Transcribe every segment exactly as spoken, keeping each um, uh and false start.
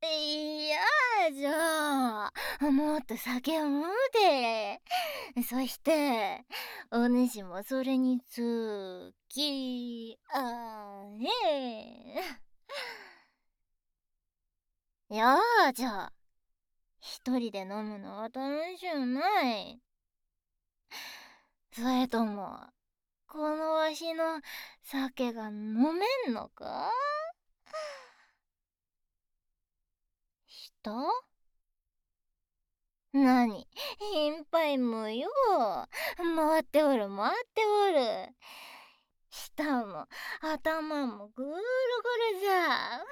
いやじゃあ、もっと酒を飲むで。そして、お主もそれにつきあえ。やあじゃあ、一人で飲むのは楽しゅうない。それとも、このわしの酒が飲めんのか？したなに、心配無用。回っておる回っておる。舌も頭もぐるぐるじゃ。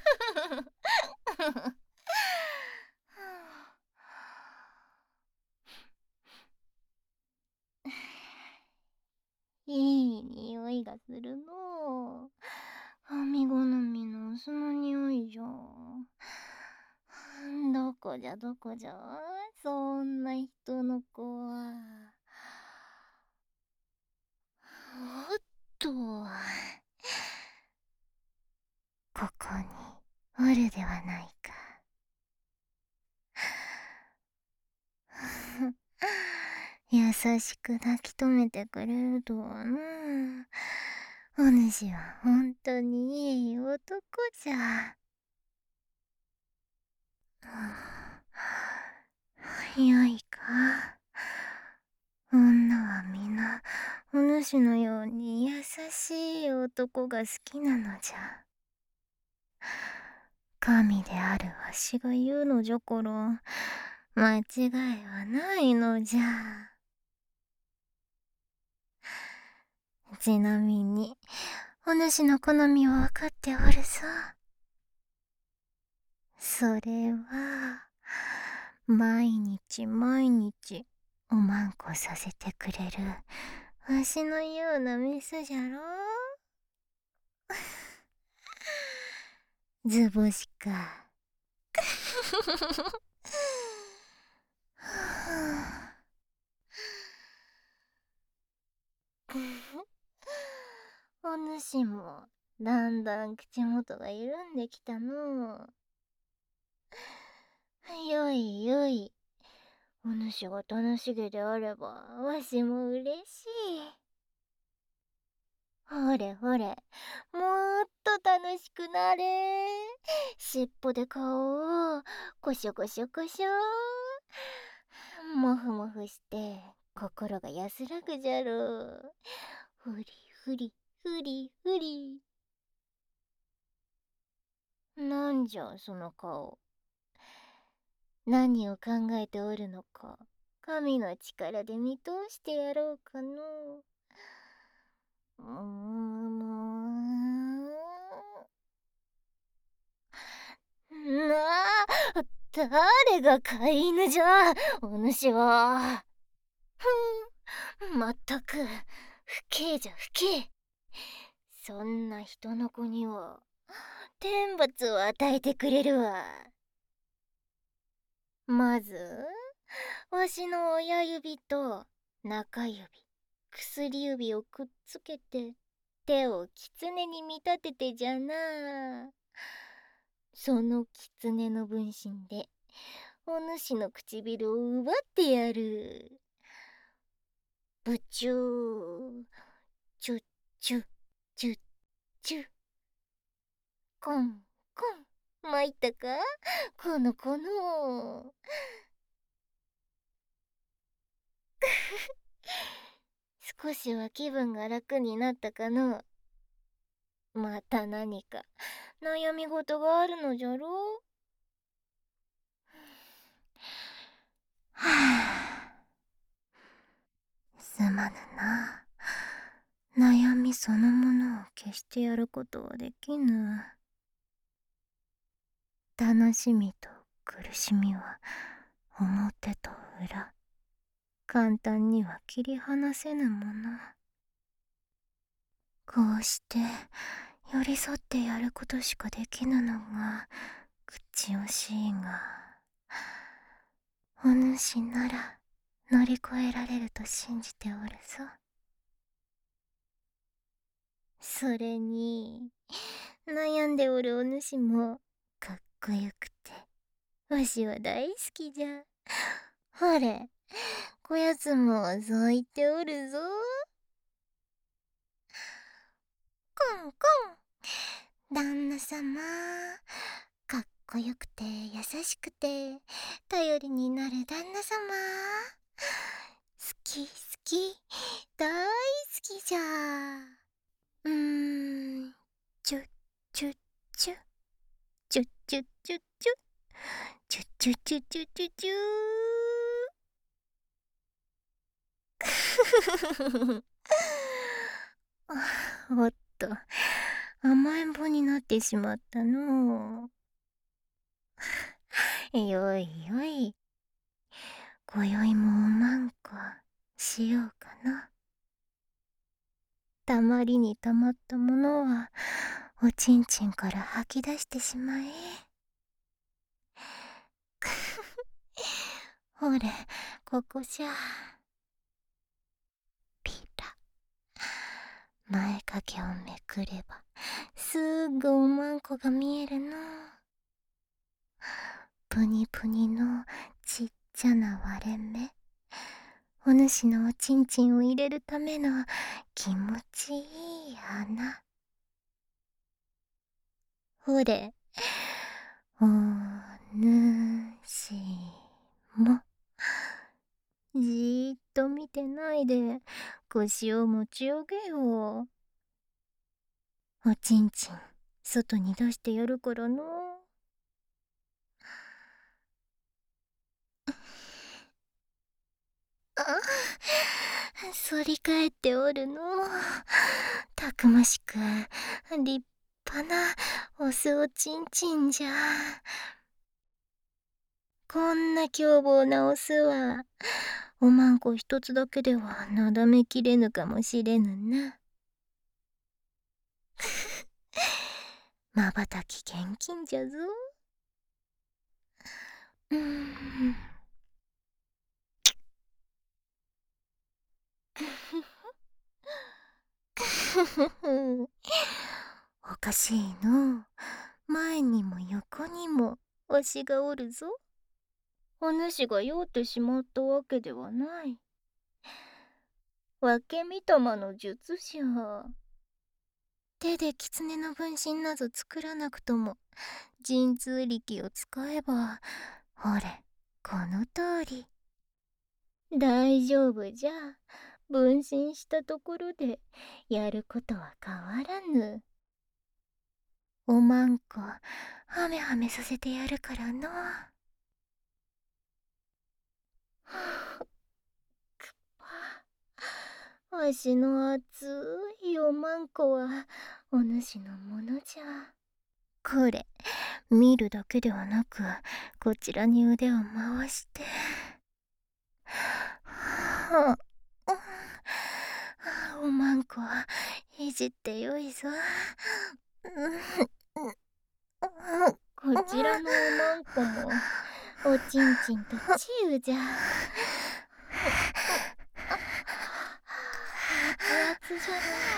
いい匂いがするのう。神好みの酢の匂いじゃ。どこじゃどこじゃ、そんな人の子は。おっと、ここにおるではないか。優しく抱き留めてくれるとはな。お主は本当にいい男じゃ。よいか。女は皆お主のように優しい男が好きなのじゃ。神であるわしが言うのじゃから間違いはないのじゃ。ちなみにお主の好みは分かっておるさ。それは毎日毎日おまんこさせてくれるわしのようなメスじゃろ。図星か。お主もだんだん口元が緩んできたのう。よいよい。お主が楽しげであればわしも嬉しい。ほれほれ、もっと楽しくなれ。尻尾で顔をコショコショコショ。もふもふして心が安らぐじゃろう。ふりふりふりふり。なんじゃその顔。何を考えておるのか、神の力で見通してやろうかのう。うーん。なあ、誰が飼い犬じゃ、お主は。ふん、まったく、不敬じゃ不敬。そんな人の子には、天罰を与えてくれるわ。まず、わしの親指と中指、薬指をくっつけて、手を狐に見立ててじゃな。その狐の分身で、お主の唇を奪ってやる。ブチュー、チュッチュッチュッチュッ。コンコン、参ったか、この子の。少しは気分が楽になったかの。また何か悩み事があるのじゃろう。はあ、すまぬな。悩みそのものを消してやることはできぬ。楽しみと苦しみは表と裏、簡単には切り離せぬもの。こうして寄り添ってやることしかできぬのが口惜しいが、お主なら乗り越えられると信じておるぞ。それに悩んでおるお主もかっこよくてわしは大好きじゃ。ほれ、こやつもそう言っておるぞ。コンコン、旦那様、かっこよくて優しくて頼りになる旦那様、好き好き、大好きじゃ。うーん、チュッチュッチュッチュッチュッチュッチュッチュッチュッチュッチュッチュッチューおっと、甘えん坊になってしまったのう。よいよい、今宵もおまんこしようかな。たまりにたまったものはおちんちんから吐き出してしまえ。ほれ、ここじゃ。ピラ、前掛けをめくればすぐおまんこが見えるの。ぷにぷにのちっちゃな割れ目、お主のおちんちんを入れるための気持ちいい穴。ほれ、おぬしもじーっと見てないで腰を持ち上げよう。おちんちん外に出してやるからの。あ、反り返っておるの。たくましく立派なオスおちんちんじゃ。こんな凶暴なオスはおまんこ一つだけではなだめきれぬかもしれぬな。まばたき厳禁じゃぞ。うーんおかしいの。前にも横にもわしがおるぞ。お主が酔ってしまったわけではない。分け身玉の術じゃ。手で狐の分身など作らなくとも神通力を使えば、ほれこの通り。大丈夫じゃ。分身したところでやることは変わらぬ。おまんこハメハメさせてやるからの。くっぱ、わしの熱いおまんこはお主のものじゃ。これ見るだけではなくこちらに腕を回してはあ、おまんこいじってよいぞ。こちらのおまんこもおちんちんとチウじゃ。熱々じゃ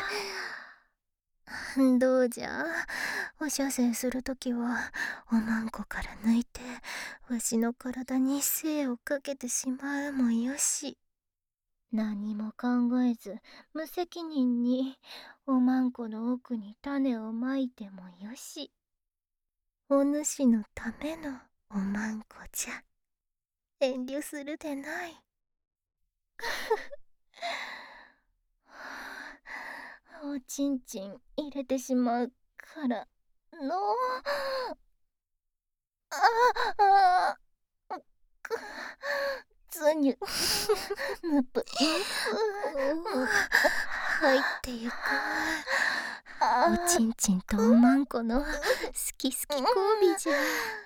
の。どうじゃ、お射精するときはおまんこから抜いてわしの体に精をかけてしまうもよし、何も考えず無責任におまんこの奥に種をまいてもよし、お主のためのおまんこじゃ。遠慮するでない。おちんちん入れてしまうからの。あああ、くずにゅむぷ入ってゆく。おちんちんとおまんこの好き好き交尾じゃ。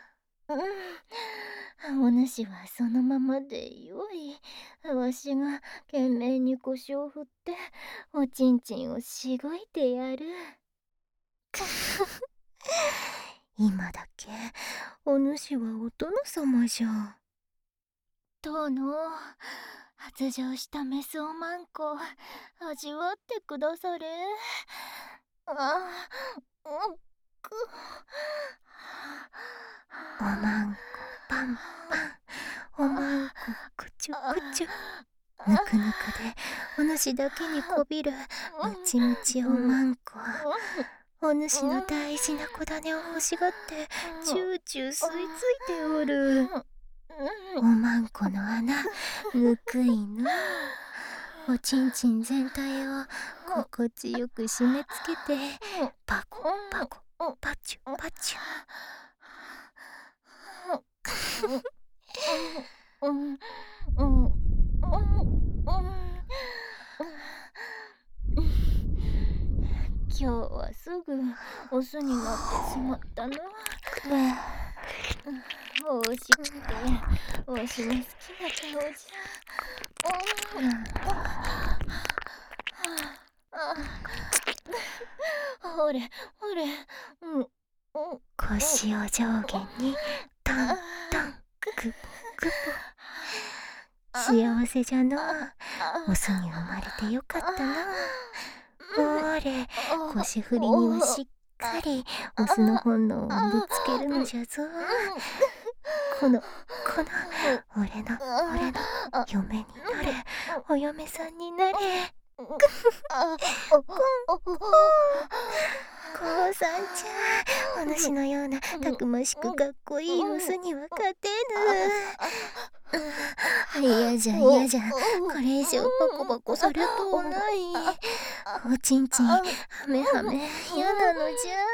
お主はそのままでよい。わしが懸命に腰を振っておちんちんをしごいてやる。今だけお主はお殿様じゃ。殿、発情したメスおまんこ味わってくだされ。あ、うん、くおまんこパンパン、おまんこくちゅくちゅ、ぬくぬくでお主だけにこびるむちむちおまんこ。お主の大事な子種を欲しがってチューチュー吸い付いておる。おまんこの穴ぬくいな。おちんちん全体を心地よく締め付けてパコパコパチュパチュ。今日はすぐオスになってしまったな。おいしくてわしの好きな顔じゃ。ほれほれ、うん、腰を上下にタンタンクポクポ。幸せじゃな。オスに生まれてよかったな。ほれ、腰振りにはしっかりオスの本能をぶつけるのじゃぞ。このこの俺の俺の嫁になれ、お嫁さんになれ。父さんじゃ、お主のようなたくましくかっこいいオスには勝てぬ。嫌じゃ嫌じゃ、これ以上パコパコされとうない。おちんちんはめはめ嫌なのじゃ。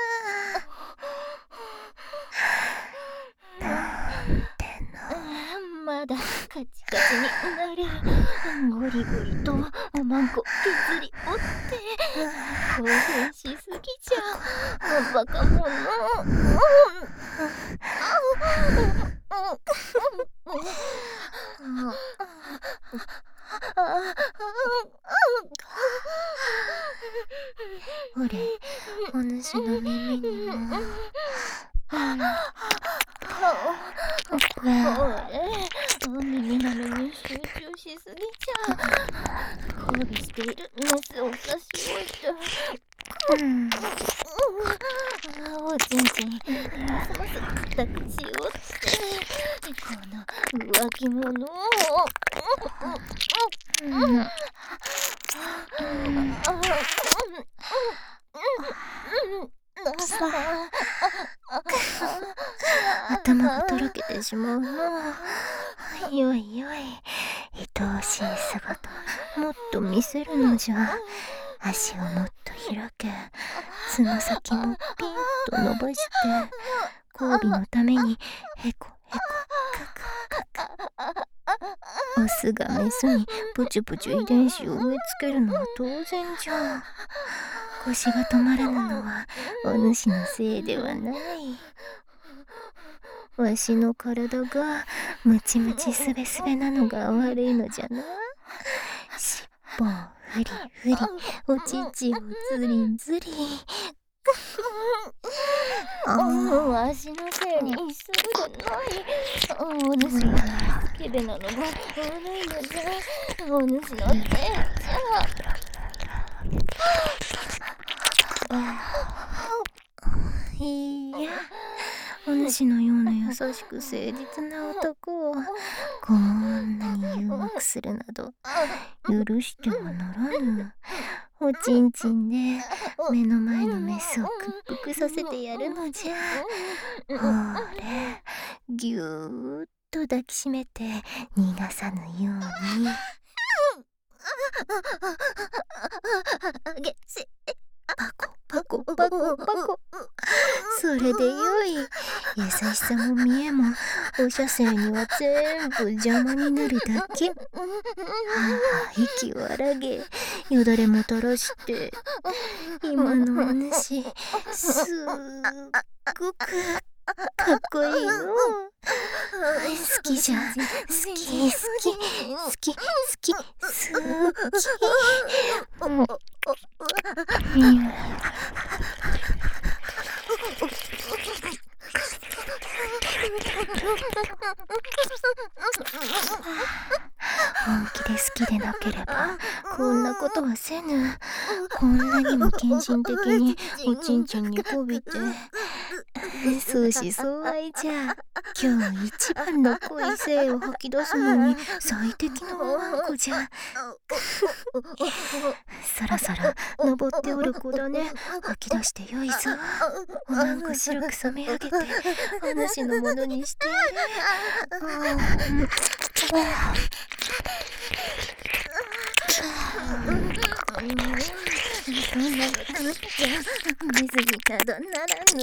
なんての、まだカチカチになる。ゴリゴリとおまんこ削り折って興奮しすぎちゃうバカ者。ほれ、お主の耳にも。ほれ、耳なのに集中しすぎちゃう。交尾しているメスを差し置いて、おちんちんますます形をってこの浮気者を。頭がとろけてしまうな。よいよい、愛おしい姿もっと見せるのじゃ。足をもっと開け、つま先もピンと伸ばして、交尾のためにへこへこカクカク。オスがメスにプチュプチュ遺伝子を植え付けるのは当然じゃ。腰が止まらぬのはお主のせいではない。わしの体がムチムチすべすべなのが悪いのじゃな。尻尾をふりふり、お乳をずりずり。わしのせいにするでない。お主がスケベなのが悪いのじゃ。お主のせいじゃ。いや、お主のような優しく誠実な男をこんなに誘惑するなど許してはならぬ。おちんちんで目の前のメスを屈服させてやるのじゃ。ほれ、ぎゅーっと抱きしめて逃がさぬように。パコパコパコパコ。それでよい。優しさも見えもお射精には全部邪魔になるだけ。はあ、息を荒げ、よだれも垂らして。今のお主すっごくかっこいいの。好きじゃ、好き好き好き好き好き。もう本気で好きでなければこんなことはせぬ。こんなにも献身的におちんちんにこびて相思相愛じゃ。今日一番の恋性を吐き出すのに最適のおまんこじゃ。そろそろ登っておる子だね。吐き出してよいぞ。おまんこ白く染め上げてお主のものにしてやれ。そんなことじゃネズミなどならぬ。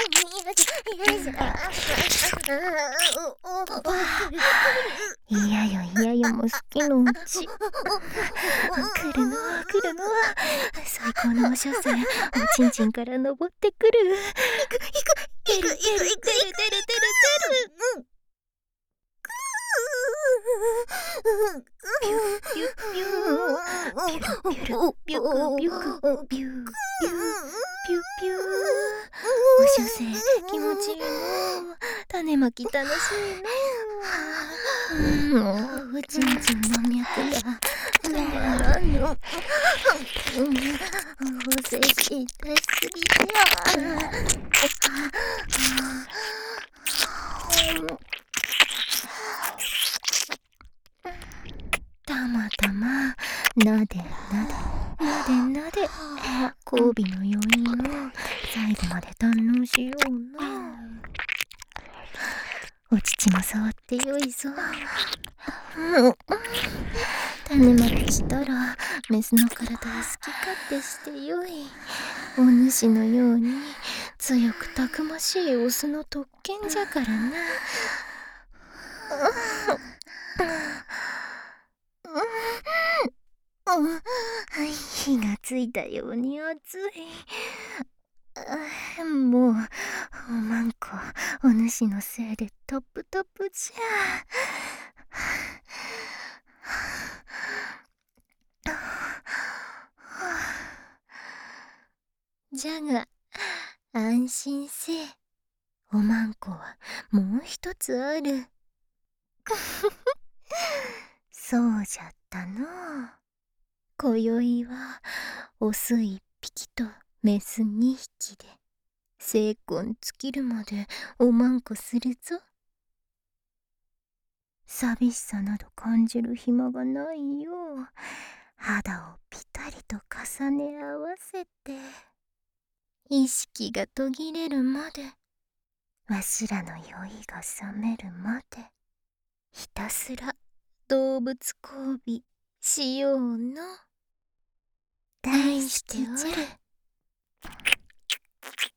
いやよいやよも好きのうち。来るのは来るのは最高のお所作。おちんちんから登ってくる。いくいくいくいくいくいくいくいくいくピュピュピュピュルピュルピュクピュクピューピューピュピュー。お所作気持ちいいの。種まき楽しいの。うん、おちんちんの脈が止まらぬ。おせし痛すぎじゃ。たまたまなでなでなでなで交尾の余韻を最後まで堪能しような。お乳も触ってよいぞ。種まきしたらメスの体を好き勝手してよい。お主のように強くたくましいオスの特権じゃからな。火がついたように熱い。もうおまんこお主のせいでトップトップじゃ。じゃが安心せえ。おまんこはもう一つある。そうじゃったのう。今宵はオス一匹とメス二匹で精魂尽きるまでおまんこするぞ。寂しさなど感じる暇がないよう肌をぴたりと重ね合わせて意識が途切れるまで、わしらの酔いが覚めるまでひたすら動物交尾しようの。題しておる。